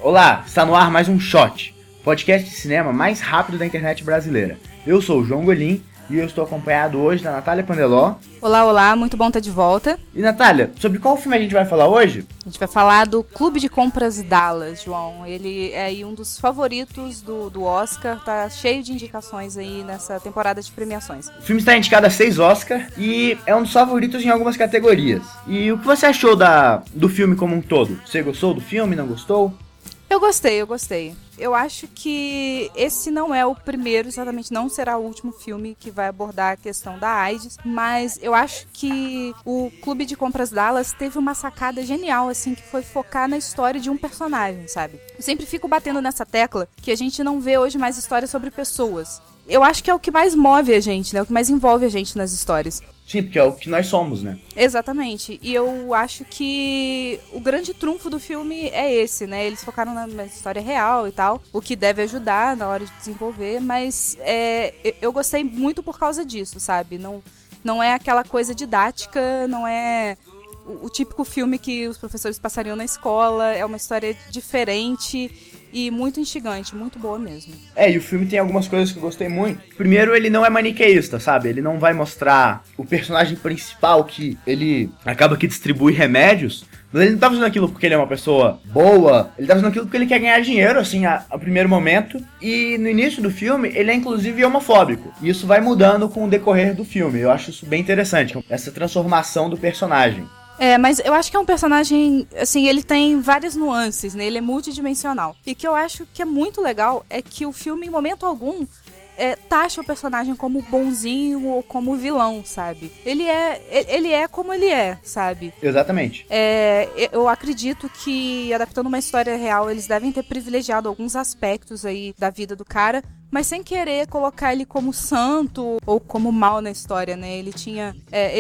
Olá, está no ar mais um Shot, podcast de cinema mais rápido da internet brasileira. Eu sou o João Golim e eu estou acompanhado hoje da Natália Pandeló. Olá, muito bom estar de volta. E Natália, sobre qual filme a gente vai falar hoje? A gente vai falar do Clube de Compras Dallas, João. Ele é um dos favoritos do Oscar, tá cheio de indicações aí nessa temporada de premiações. O filme está indicado a 6 Oscars e é um dos favoritos em algumas categorias. E o que você achou do filme como um todo? Você gostou do filme, não gostou? Eu gostei. Eu acho que esse não é o primeiro, exatamente não será o último filme que vai abordar a questão da AIDS, mas eu acho que o Clube de Compras Dallas teve uma sacada genial, assim, que foi focar na história de um personagem, sabe? Eu sempre fico batendo nessa tecla que a gente não vê hoje mais histórias sobre pessoas. Eu acho que é o que mais move a gente, né? O que mais envolve a gente nas histórias. Sim, porque é o que nós somos, né? Exatamente. E eu acho que o grande trunfo do filme é esse, né? Eles focaram na história real e tal, o que deve ajudar na hora de desenvolver, mas eu gostei muito por causa disso, sabe? Não é aquela coisa didática, não é o típico filme que os professores passariam na escola, é uma história diferente e muito instigante, muito boa mesmo. E o filme tem algumas coisas que eu gostei muito. Primeiro, ele não é maniqueísta, sabe? Ele não vai mostrar o personagem principal que ele acaba que distribui remédios, mas ele não tá fazendo aquilo porque ele é uma pessoa boa, ele tá fazendo aquilo porque ele quer ganhar dinheiro, assim, a primeiro momento. E no início do filme, ele é inclusive homofóbico. E isso vai mudando com o decorrer do filme. Eu acho isso bem interessante, essa transformação do personagem. Mas eu acho que é um personagem, assim, ele tem várias nuances, né? Ele é multidimensional. E o que eu acho que é muito legal é que o filme, em momento algum, taxa o personagem como bonzinho ou como vilão, sabe? Ele é como ele é, sabe? Exatamente. Eu acredito que, adaptando uma história real, eles devem ter privilegiado alguns aspectos aí da vida do cara, mas sem querer colocar ele como santo ou como mal na história, né? Ele tinha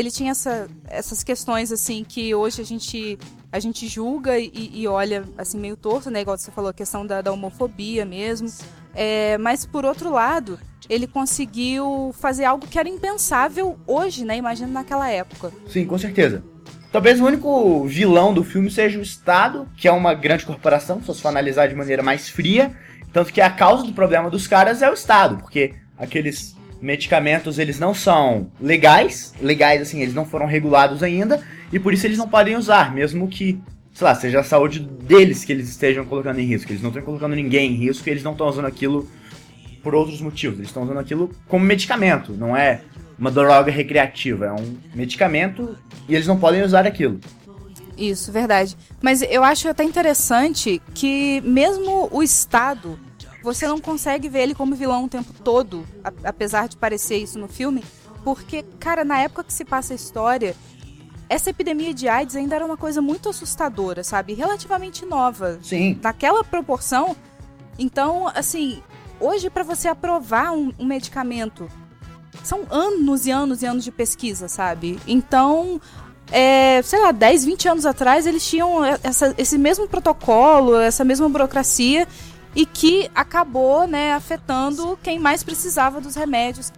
essas questões, assim, que hoje a gente julga e olha, assim, meio torto, né? Igual você falou, a questão da homofobia mesmo. Mas, por outro lado, ele conseguiu fazer algo que era impensável hoje, né? Imagina naquela época. Sim, com certeza. Talvez o único vilão do filme seja o Estado, que é uma grande corporação, se você for analisar de maneira mais fria. Tanto que a causa do problema dos caras é o Estado, porque aqueles medicamentos, eles não são legais, assim, eles não foram regulados ainda, e por isso eles não podem usar, mesmo que, sei lá, seja a saúde deles que eles estejam colocando em risco. Eles não estão colocando ninguém em risco, e eles não estão usando aquilo por outros motivos, eles estão usando aquilo como medicamento, não é uma droga recreativa, é um medicamento e eles não podem usar aquilo. Isso, verdade. Mas eu acho até interessante que mesmo o Estado, você não consegue ver ele como vilão o tempo todo, apesar de parecer isso no filme, porque, cara, na época que se passa a história, essa epidemia de AIDS ainda era uma coisa muito assustadora, sabe? Relativamente nova. Sim. Naquela proporção. Então, assim, hoje pra você aprovar um medicamento, são anos e anos e anos de pesquisa, sabe? Então, sei lá, 10, 20 anos atrás eles tinham esse mesmo protocolo, essa mesma burocracia, e que acabou, né, afetando quem mais precisava dos remédios.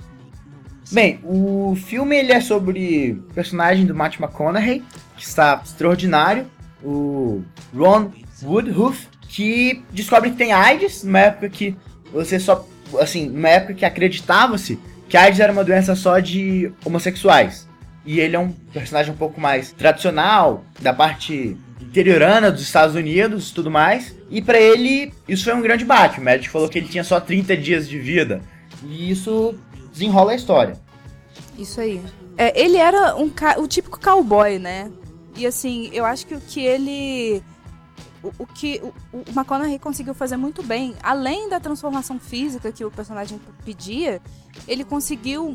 Bem, o filme ele é sobre o personagem do Matthew McConaughey, que está extraordinário, o Ron Woodhuff, que descobre que tem AIDS numa época que numa época que acreditava-se que a AIDS era uma doença só de homossexuais. E ele é um personagem um pouco mais tradicional, da parte interiorana dos Estados Unidos e tudo mais. E pra ele, isso foi um grande bate. O médico falou que ele tinha só 30 dias de vida. E isso desenrola a história. Isso aí. Ele era o típico cowboy, né? E assim, eu acho que o que ele... O que o McConaughey conseguiu fazer muito bem, além da transformação física que o personagem pedia, ele conseguiu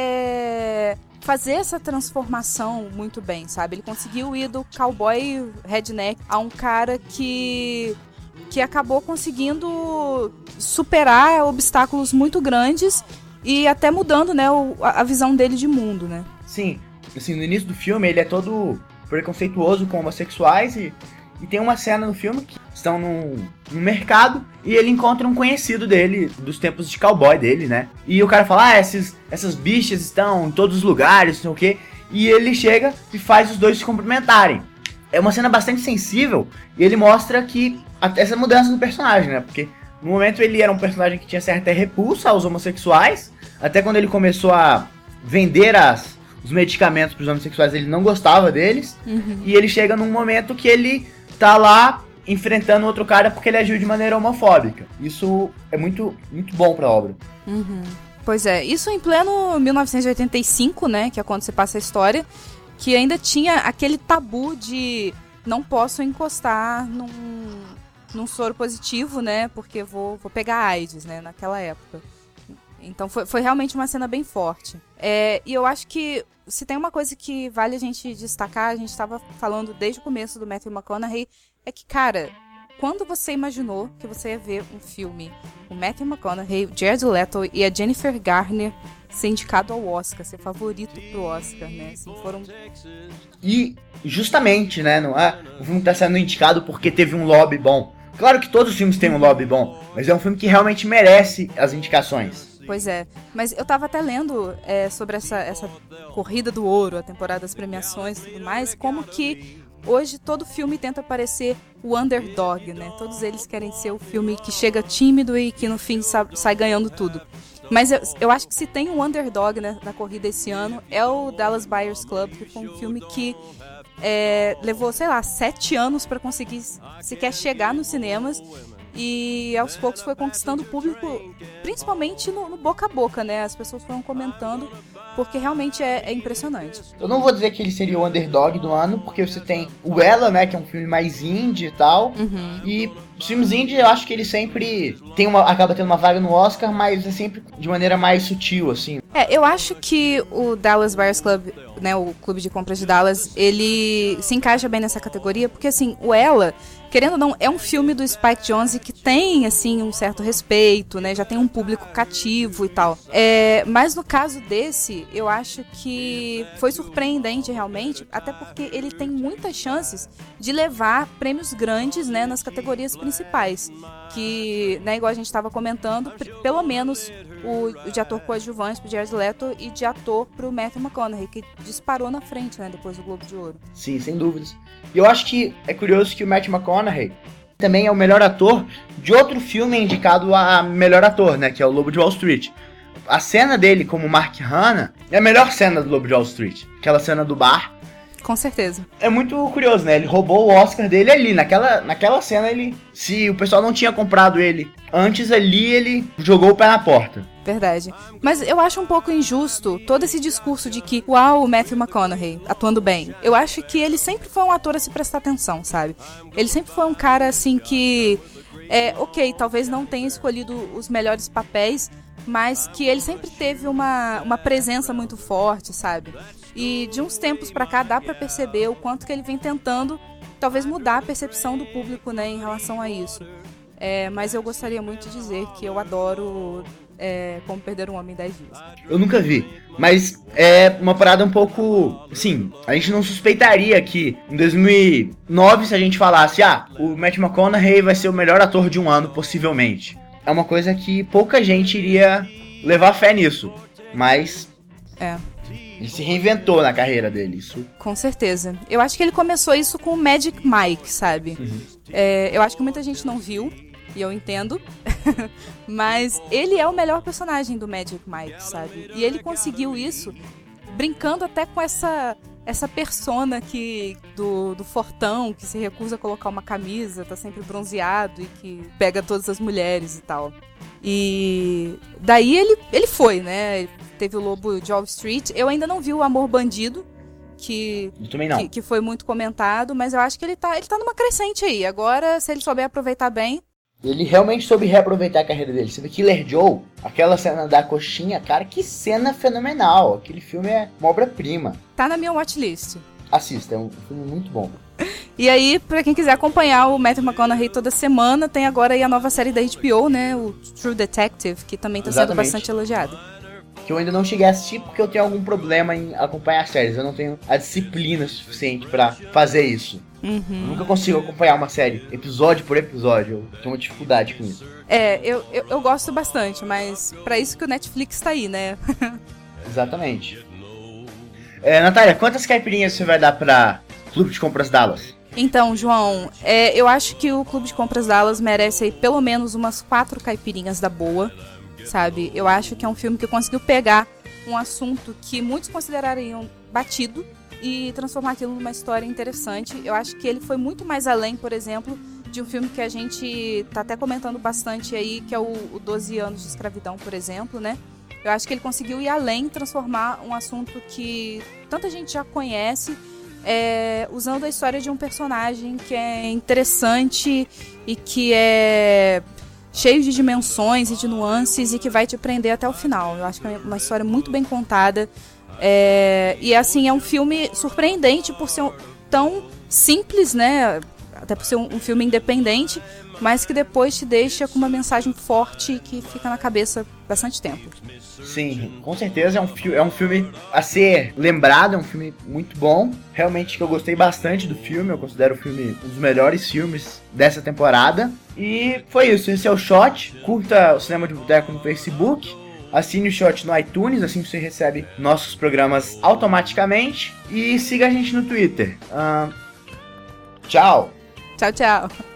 fazer essa transformação muito bem, sabe? Ele conseguiu ir do cowboy redneck a um cara que acabou conseguindo superar obstáculos muito grandes e até mudando, né, a visão dele de mundo, né? Sim, assim, no início do filme ele é todo preconceituoso com homossexuais e tem uma cena no filme que estão no mercado e ele encontra um conhecido dele, dos tempos de cowboy dele, né? E o cara fala, essas bichas estão em todos os lugares, não sei o quê. E ele chega e faz os dois se cumprimentarem. É uma cena bastante sensível e ele mostra que essa mudança do personagem, né? Porque no momento ele era um personagem que tinha certa repulsa aos homossexuais, até quando ele começou a vender os medicamentos para os homossexuais, ele não gostava deles, e ele chega num momento que ele tá lá enfrentando outro cara porque ele agiu de maneira homofóbica. Isso é muito, muito bom pra obra. Pois é, isso em pleno 1985, né, que é quando se passa a história, que ainda tinha aquele tabu de não posso encostar num soro positivo, né, porque vou pegar AIDS, né, naquela época. Então foi realmente uma cena bem forte. E eu acho que se tem uma coisa que vale a gente destacar, a gente estava falando desde o começo do Matthew McConaughey, é que, cara, quando você imaginou que você ia ver um filme, o Matthew McConaughey, o Jared Leto e a Jennifer Garner ser indicado ao Oscar, ser favorito pro Oscar, né? Assim, foram... E, justamente, né, não é o filme que tá sendo indicado porque teve um lobby bom. Claro que todos os filmes têm um lobby bom, mas é um filme que realmente merece as indicações. Pois é, mas eu tava até lendo sobre essa corrida do ouro, a temporada das premiações e tudo mais, como que hoje todo filme tenta parecer o underdog, né? Todos eles querem ser o filme que chega tímido e que no fim sai ganhando tudo. Mas eu acho que se tem um underdog, né, na corrida esse ano, é o Dallas Buyers Club, que foi um filme que levou, sei lá, 7 anos pra conseguir sequer chegar nos cinemas. E aos poucos foi conquistando o público, principalmente no boca a boca, né? As pessoas foram comentando, porque realmente é impressionante. Eu não vou dizer que ele seria o underdog do ano, porque você tem o Ela, né? Que é um filme mais indie e tal. E os filmes indie, eu acho que ele sempre acaba tendo uma vaga no Oscar, mas é sempre de maneira mais sutil, assim. Eu acho que o Dallas Buyers Club, né? O Clube de Compras de Dallas, ele se encaixa bem nessa categoria, porque assim, o Ela, querendo ou não, é um filme do Spike Jonze que tem, assim, um certo respeito, né? Já tem um público cativo e tal. Mas no caso desse, eu acho que foi surpreendente realmente, até porque ele tem muitas chances de levar prêmios grandes, né? Nas categorias principais. Que, né, igual a gente estava comentando, pelo menos o de ator coadjuvante pro Jared Leto e de ator pro Matthew McConaughey, que disparou na frente, né? Depois do Globo de Ouro. Sim, sem dúvidas. E eu acho que é curioso que o Matthew McConaughey também é o melhor ator de outro filme indicado a melhor ator, né? Que é o Lobo de Wall Street. A cena dele como Mark Hanna é a melhor cena do Lobo de Wall Street. Aquela cena do bar. Com certeza. É muito curioso, né? Ele roubou o Oscar dele ali. Naquela cena, se o pessoal não tinha comprado ele antes ali, ele jogou o pé na porta. Verdade. Mas eu acho um pouco injusto todo esse discurso de que, uau, o Matthew McConaughey atuando bem. Eu acho que ele sempre foi um ator a se prestar atenção, sabe? Ele sempre foi um cara, assim, que... ok, talvez não tenha escolhido os melhores papéis, mas que ele sempre teve uma presença muito forte, sabe? E de uns tempos pra cá dá pra perceber o quanto que ele vem tentando, talvez, mudar a percepção do público, né, em relação a isso. Mas eu gostaria muito de dizer que eu adoro Como Perder um Homem em 10 Dias. Eu nunca vi, mas é uma parada um pouco... Assim, a gente não suspeitaria que em 2009, se a gente falasse, o Matthew McConaughey vai ser o melhor ator de um ano, possivelmente. É uma coisa que pouca gente iria levar fé nisso, mas... Ele se reinventou na carreira dele, isso. Com certeza. Eu acho que ele começou isso com o Magic Mike, sabe? Eu acho que muita gente não viu, e eu entendo, mas ele é o melhor personagem do Magic Mike, sabe? E ele conseguiu isso brincando até com essa persona do fortão, que se recusa a colocar uma camisa, tá sempre bronzeado e que pega todas as mulheres e tal. E daí ele foi, né? Teve o Lobo de Wall Street. Eu ainda não vi o Amor Bandido, que foi muito comentado, mas eu acho que ele tá numa crescente aí. Agora, se ele souber aproveitar bem... Ele realmente soube reaproveitar a carreira dele. Você vê Killer Joe, aquela cena da coxinha, cara, que cena fenomenal. Aquele filme é uma obra-prima. Tá na minha watchlist. Assista, é um filme muito bom. E aí, pra quem quiser acompanhar o Matthew McConaughey toda semana, tem agora aí a nova série da HBO, né? O True Detective, que também tá sendo bastante elogiado. Que eu ainda não cheguei a assistir porque eu tenho algum problema em acompanhar séries. Eu não tenho a disciplina suficiente pra fazer isso. Eu nunca consigo acompanhar uma série, episódio por episódio. Eu tenho uma dificuldade com isso. Eu gosto bastante, mas pra isso que o Netflix tá aí, né? Exatamente. Natália, quantas caipirinhas você vai dar pra Clube de Compras Dallas? Então, João, eu acho que o Clube de Compras Dallas merece aí pelo menos umas 4 caipirinhas da boa, sabe? Eu acho que é um filme que conseguiu pegar um assunto que muitos considerariam batido e transformar aquilo numa história interessante. Eu acho que ele foi muito mais além, por exemplo, de um filme que a gente tá até comentando bastante aí, que é o 12 anos de escravidão, por exemplo, né? Eu acho que ele conseguiu ir além, transformar um assunto que tanta gente já conhece, usando a história de um personagem que é interessante e que é cheio de dimensões e de nuances e que vai te prender até o final. Eu acho que é uma história muito bem contada. E assim, é um filme surpreendente por ser tão simples, né? Até por ser um filme independente, mas que depois te deixa com uma mensagem forte que fica na cabeça bastante tempo. Sim, com certeza é um filme a ser lembrado, é um filme muito bom. Realmente que eu gostei bastante do filme, eu considero o filme um dos melhores filmes dessa temporada. E foi isso, esse é o Shot. Curta o Cinema de Boteco no Facebook, assine o Shot no iTunes, assim você recebe nossos programas automaticamente. E siga a gente no Twitter. Tchau! Tchau, tchau!